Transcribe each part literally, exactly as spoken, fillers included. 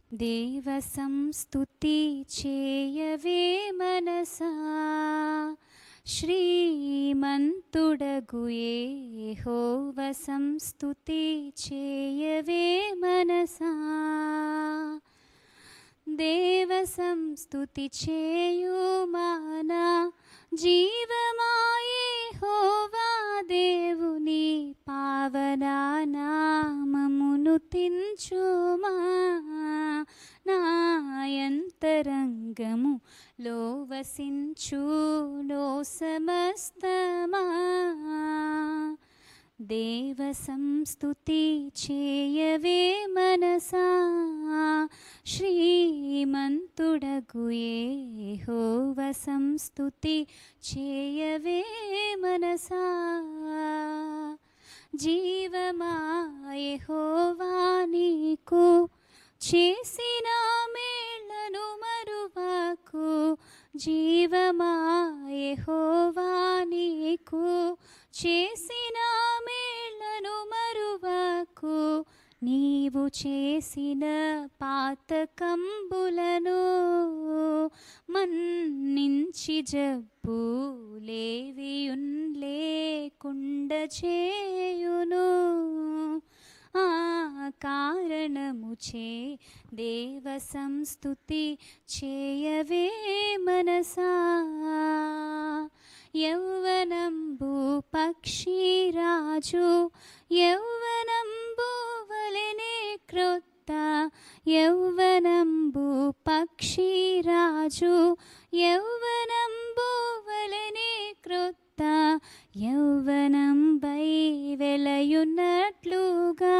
దేవ సంస్తుతి చేయవే మనసా, శ్రీమంతుడగు యెహోవ సంస్తుతి చేయవే మనసా. దేవ సంస్తుతి చేయుమానా జీవమా యెహోవా దేవుని పావనా నామమును తించుమా. నాయంతరంగము లో వసించు లో సమస్తమా. దేవ సంస్తుతి చేయవే మనసా, శ్రీమంతుడగు యెహోవ సంస్తుతి చేయవే మనసా. జీవమా యెహోవా నీకు చేసిన మేళ్లను మరువకు. జీవమా యెహోవా నీకు చేసిన మేళ్లను మరువకు. నీవు చేసిన పాతకంబులను మన్నించి జబ్బు లేవియున్ లేకుండ చేయును. ఆ కారణముచే దేవ సంస్తుతి చేయవే మనసా. యౌవనంబు పక్షిరాజు యౌవనంబు వలెనే క్రొత్త. యౌవనంబు పక్షిరాజు యౌవనంబు వలెనే క్రొత్త. యౌవనంబై వెలయున్నట్లుగా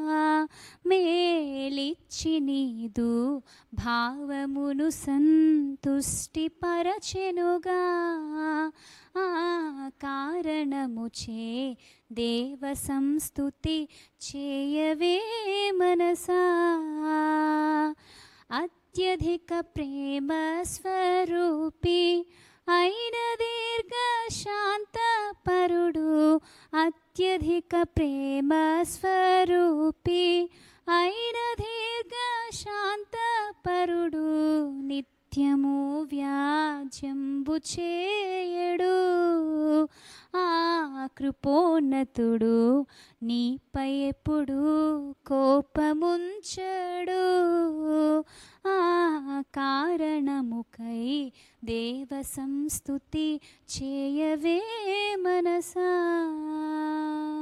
మేలిచ్చి నీదు భావమును సంతుష్టి పరచెనుగా. ఆ కారణముచే దేవ సంస్తుతి చేయవే మనసా. అత్యధిక ప్రేమ స్వరూపి అయిన దీర్ఘ శాంత పరుడు. అత్యధిక ప్రేమ స్వరూపి అయిన దీర్ఘ శాంత పరుడు. నిత్యము వ్యాజ్యంబు చేయడు. ఆ కృపోన్నతుడు నీపై ఎప్పుడు కోపముంచడు. ఆ కారణముకై దేవ సంస్తుతి చేయవే మనసా.